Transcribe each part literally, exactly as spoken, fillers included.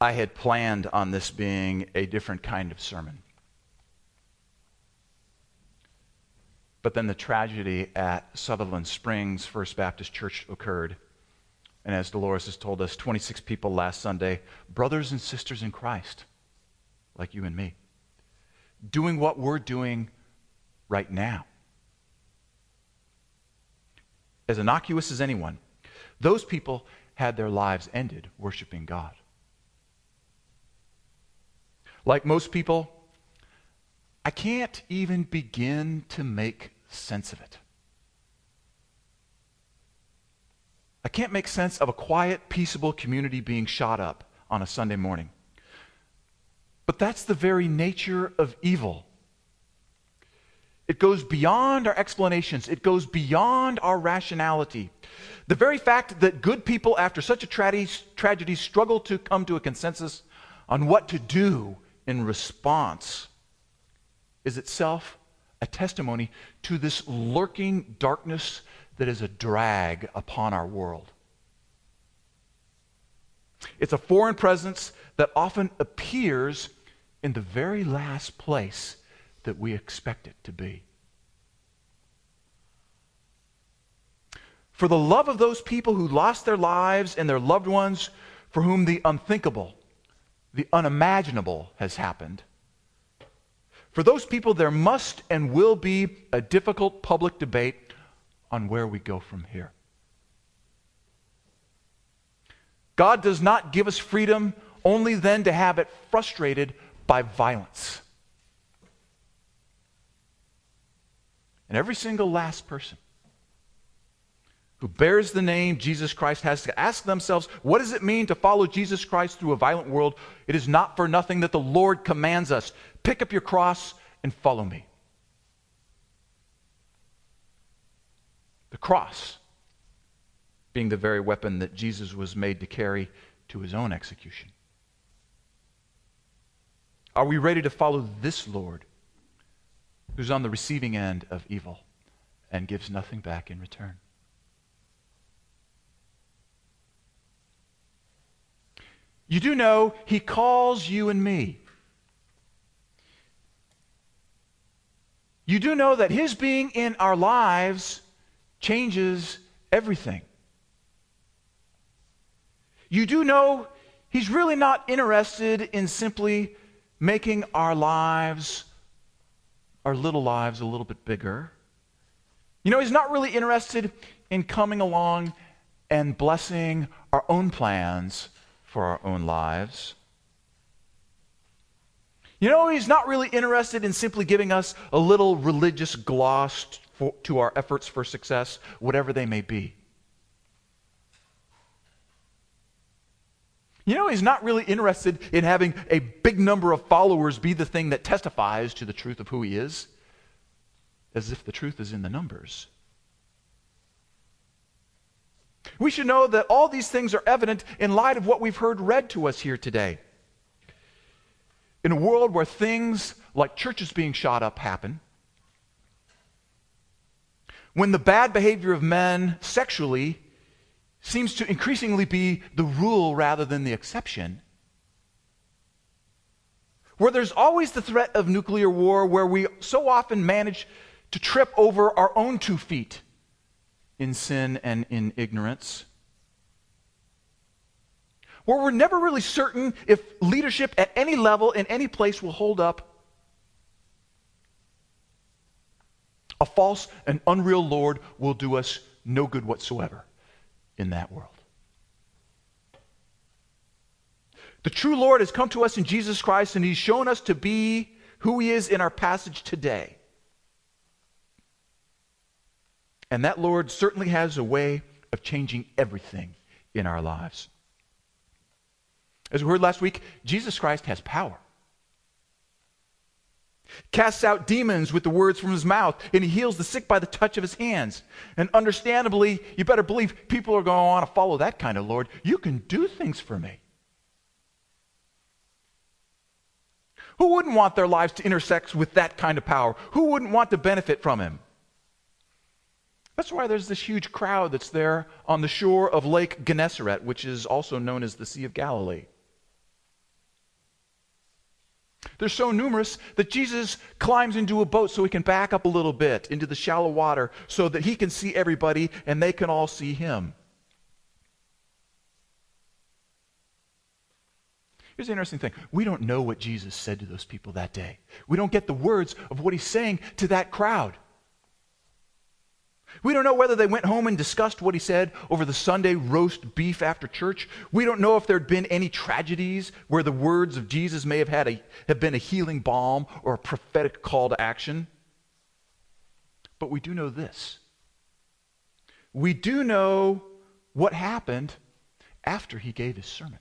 I had planned on this being a different kind of sermon. But then the tragedy at Sutherland Springs First Baptist Church occurred. And as Dolores has told us, twenty-six people last Sunday, brothers and sisters in Christ, like you and me, doing what we're doing right now. As innocuous as anyone, those people had their lives ended worshiping God. Like most people, I can't even begin to make sense of it. I can't make sense of a quiet, peaceable community being shot up on a Sunday morning. But that's the very nature of evil. It goes beyond our explanations. It goes beyond our rationality. The very fact that good people, after such a tra- tragedy, struggle to come to a consensus on what to do in response is itself a testimony to this lurking darkness that is a drag upon our world. It's a foreign presence that often appears in the very last place that we expect it to be. For the love of those people who lost their lives and their loved ones, for whom the unthinkable, the unimaginable has happened, for those people there must and will be a difficult public debate on where we go from here. God does not give us freedom only then to have it frustrated by violence. And every single last person who bears the name Jesus Christ has to ask themselves, what does it mean to follow Jesus Christ through a violent world? It is not for nothing that the Lord commands us, pick up your cross and follow me. The cross being the very weapon that Jesus was made to carry to his own execution. Are we ready to follow this Lord who's on the receiving end of evil and gives nothing back in return? You do know he calls you and me. You do know that his being in our lives changes everything. You do know he's really not interested in simply making our lives, our little lives, a little bit bigger. You know, he's not really interested in coming along and blessing our own plans for our own lives. You know, he's not really interested in simply giving us a little religious gloss for, to our efforts for success, whatever they may be. You know, he's not really interested in having a big number of followers be the thing that testifies to the truth of who he is, as if the truth is in the numbers. We should know that all these things are evident in light of what we've heard read to us here today. In a world where things like churches being shot up happen, when the bad behavior of men sexually seems to increasingly be the rule rather than the exception, where there's always the threat of nuclear war, where we so often manage to trip over our own two feet in sin and in ignorance, where we're never really certain if leadership at any level in any place will hold up, a false and unreal Lord will do us no good whatsoever in that world. The true Lord has come to us in Jesus Christ, and he's shown us to be who he is in our passage today. And that Lord certainly has a way of changing everything in our lives. As we heard last week, Jesus Christ has power. Casts out demons with the words from his mouth, and he heals the sick by the touch of his hands. And understandably, you better believe people are going to want to follow that kind of Lord. You can do things for me. Who wouldn't want their lives to intersect with that kind of power? Who wouldn't want to benefit from him? That's why there's this huge crowd that's there on the shore of Lake Gennesaret, which is also known as the Sea of Galilee. They're so numerous that Jesus climbs into a boat so he can back up a little bit into the shallow water so that he can see everybody and they can all see him. Here's the interesting thing. We don't know what Jesus said to those people that day. We don't get the words of what he's saying to that crowd. We don't know whether they went home and discussed what he said over the Sunday roast beef after church. We don't know if there had been any tragedies where the words of Jesus may have had a, have been a healing balm or a prophetic call to action. But we do know this. We do know what happened after he gave his sermon.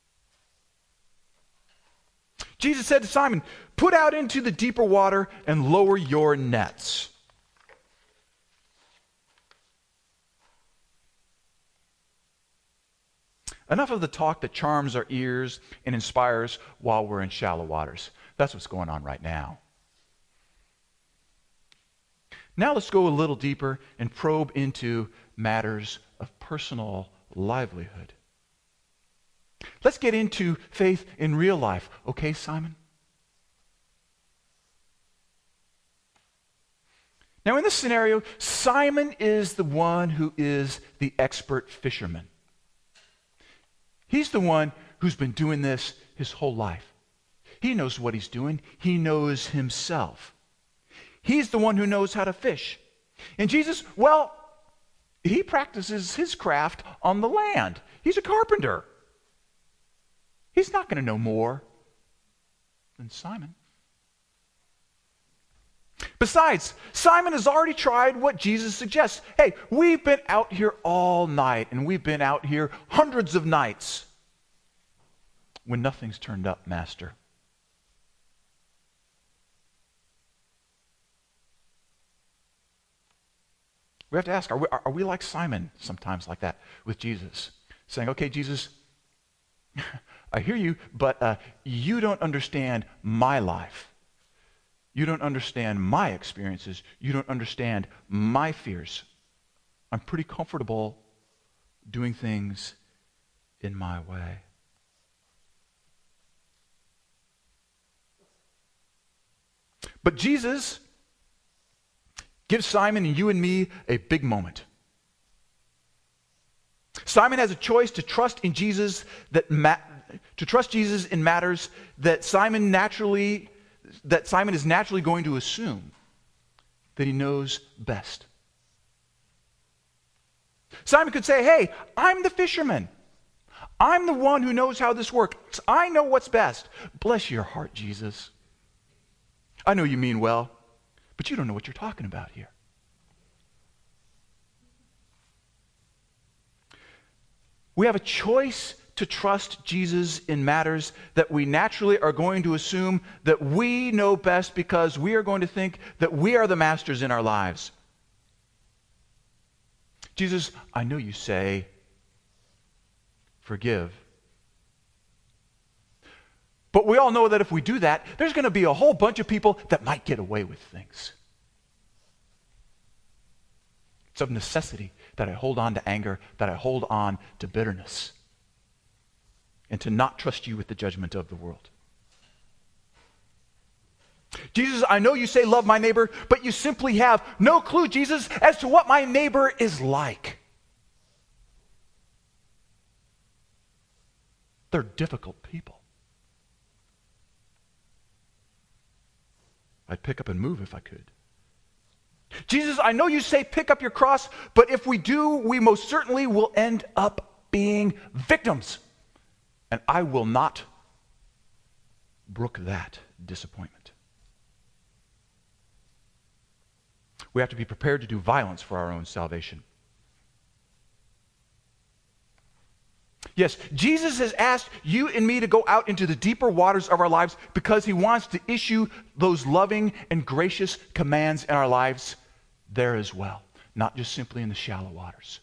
Jesus said to Simon, "Put out into the deeper water and lower your nets." Enough of the talk that charms our ears and inspires while we're in shallow waters. That's what's going on right now. Now let's go a little deeper and probe into matters of personal livelihood. Let's get into faith in real life. Okay, Simon? Now in this scenario, Simon is the one who is the expert fisherman. He's the one who's been doing this his whole life. He knows what he's doing. He knows himself. He's the one who knows how to fish. And Jesus, well, he practices his craft on the land. He's a carpenter. He's not going to know more than Simon. Besides, Simon has already tried what Jesus suggests. Hey, we've been out here all night, and we've been out here hundreds of nights when nothing's turned up, Master. We have to ask, are we, are we like Simon sometimes like that with Jesus? Saying, okay, Jesus, I hear you, but uh, you don't understand my life. You don't understand my experiences. You don't understand my fears. I'm pretty comfortable doing things in my way. But Jesus gives Simon and you and me a big moment. Simon has a choice to trust in Jesus that ma- to trust Jesus in matters that Simon naturally that Simon is naturally going to assume that he knows best. Simon could say, hey, I'm the fisherman. I'm the one who knows how this works. I know what's best. Bless your heart, Jesus. I know you mean well, but you don't know what you're talking about here. We have a choice to trust Jesus in matters that we naturally are going to assume that we know best because we are going to think that we are the masters in our lives. Jesus, I know you say, forgive. But we all know that if we do that, there's going to be a whole bunch of people that might get away with things. It's of necessity that I hold on to anger, that I hold on to bitterness, and to not trust you with the judgment of the world. Jesus, I know you say love my neighbor, but you simply have no clue, Jesus, as to what my neighbor is like. They're difficult people. I'd pick up and move if I could. Jesus, I know you say pick up your cross, but if we do, we most certainly will end up being victims. And I will not brook that disappointment. We have to be prepared to do violence for our own salvation. Yes, Jesus has asked you and me to go out into the deeper waters of our lives because he wants to issue those loving and gracious commands in our lives there as well, not just simply in the shallow waters.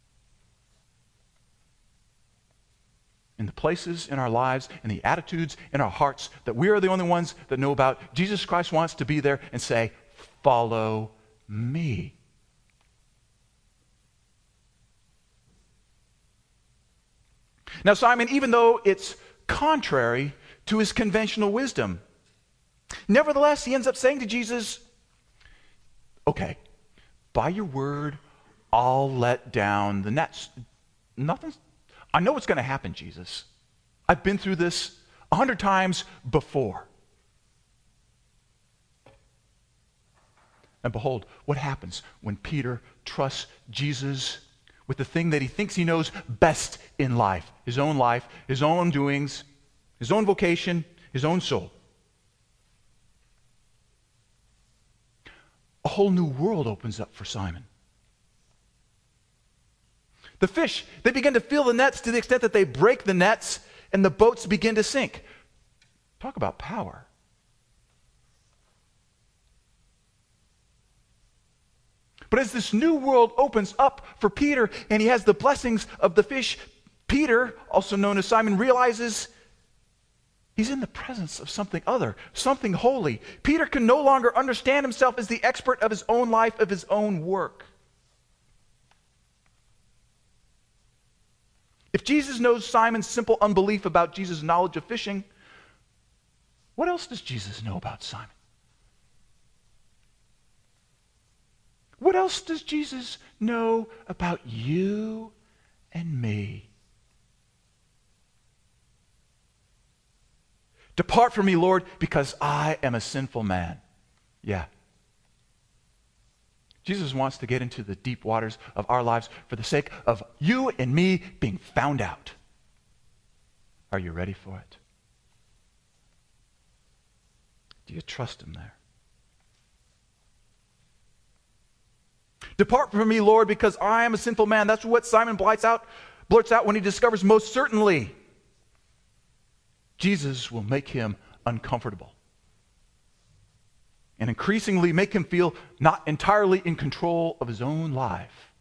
In the places in our lives and the attitudes in our hearts that we are the only ones that know about, Jesus Christ wants to be there and say, follow me. Now, Simon, even though it's contrary to his conventional wisdom, Nevertheless, he ends up saying to Jesus, okay, by your word, I'll let down the nets. Nothing's, I know what's going to happen, Jesus. I've been through this a hundred times before. And behold, what happens when Peter trusts Jesus with the thing that he thinks he knows best in life, his own life, his own doings, his own vocation, his own soul. A whole new world opens up for Simon. The fish, they begin to fill the nets to the extent that they break the nets and the boats begin to sink. Talk about power. But as this new world opens up for Peter and he has the blessings of the fish, Peter, also known as Simon, realizes he's in the presence of something other, something holy. Peter can no longer understand himself as the expert of his own life, of his own work. If Jesus knows Simon's simple unbelief about Jesus' knowledge of fishing, what else does Jesus know about Simon? What else does Jesus know about you and me? Depart from me, Lord, because I am a sinful man. Yeah. Jesus wants to get into the deep waters of our lives for the sake of you and me being found out. Are you ready for it? Do you trust him there? Depart from me, Lord, because I am a sinful man. That's what Simon blurts out, blurts out when he discovers most certainly Jesus will make him uncomfortable and increasingly make him feel not entirely in control of his own life.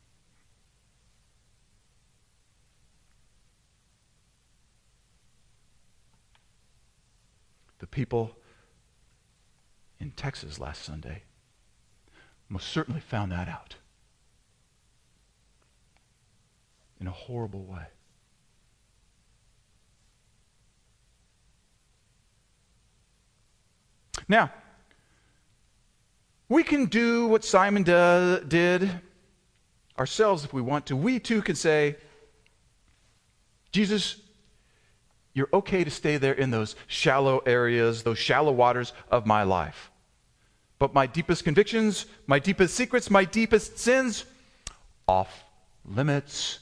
The people in Texas last Sunday most certainly found that out in a horrible way. Now, we can do what Simon do, did ourselves if we want to. We too can say, Jesus, you're okay to stay there in those shallow areas, those shallow waters of my life. But my deepest convictions, my deepest secrets, my deepest sins, off limits.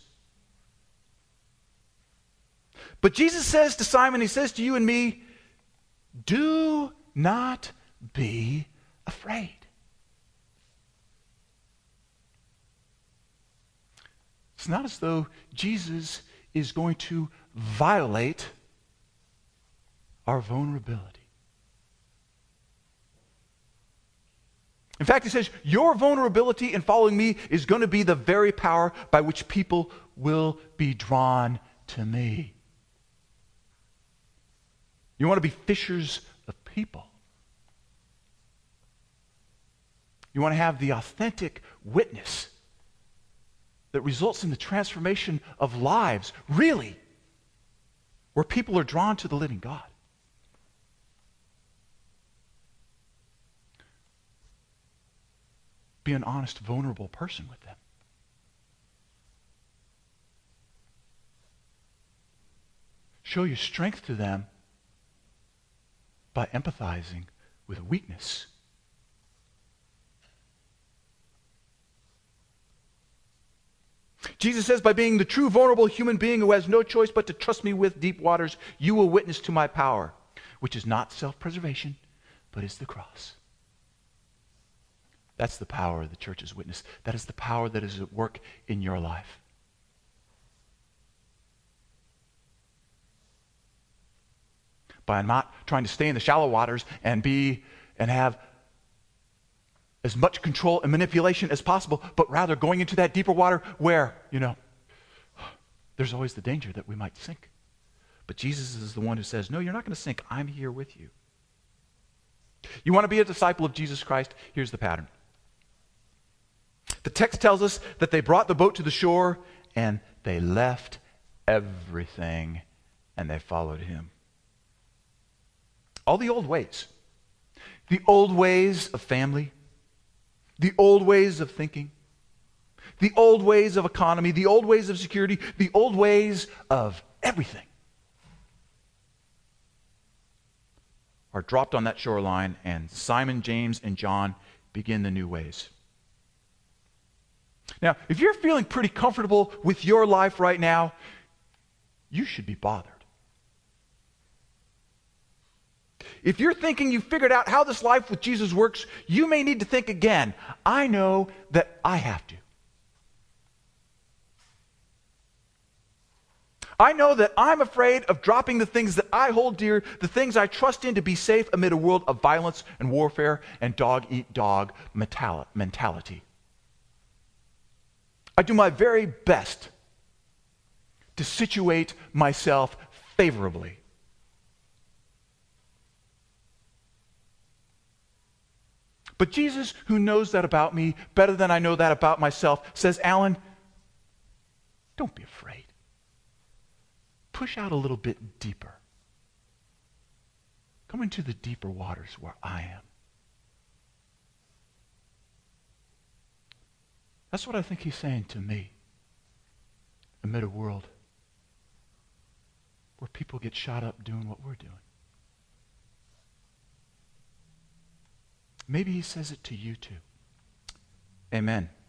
But Jesus says to Simon, he says to you and me, do not be afraid. It's not as though Jesus is going to violate our vulnerability. In fact, he says, your vulnerability in following me is going to be the very power by which people will be drawn to me. You want to be fishers of people. You want to have the authentic witness that results in the transformation of lives, really, where people are drawn to the living God. Be an honest, vulnerable person with them. Show your strength to them by empathizing with weakness. Jesus says, by being the true vulnerable human being who has no choice but to trust me with deep waters, you will witness to my power, which is not self-preservation, but is the cross. That's the power of the church's witness. That is the power that is at work in your life. By not trying to stay in the shallow waters and be and have as much control and manipulation as possible, but rather going into that deeper water where, you know, there's always the danger that we might sink. But Jesus is the one who says, no, you're not going to sink. I'm here with you. You want to be a disciple of Jesus Christ? Here's the pattern. The text tells us that they brought the boat to the shore and they left everything and they followed him. All the old ways, The old ways of family, the old ways of thinking, the old ways of economy, the old ways of security, the old ways of everything are dropped on that shoreline, and Simon, James, and John begin the new ways. Now, if you're feeling pretty comfortable with your life right now, you should be bothered. If you're thinking you've figured out how this life with Jesus works, you may need to think again. I know that I have to. I know that I'm afraid of dropping the things that I hold dear, the things I trust in to be safe amid a world of violence and warfare and dog-eat-dog mentality. I do my very best to situate myself favorably. But Jesus, who knows that about me better than I know that about myself, says, Alan, don't be afraid. Push out a little bit deeper. Come into the deeper waters where I am. That's what I think he's saying to me amid a world where people get shot up doing what we're doing. Maybe he says it to you too. Amen.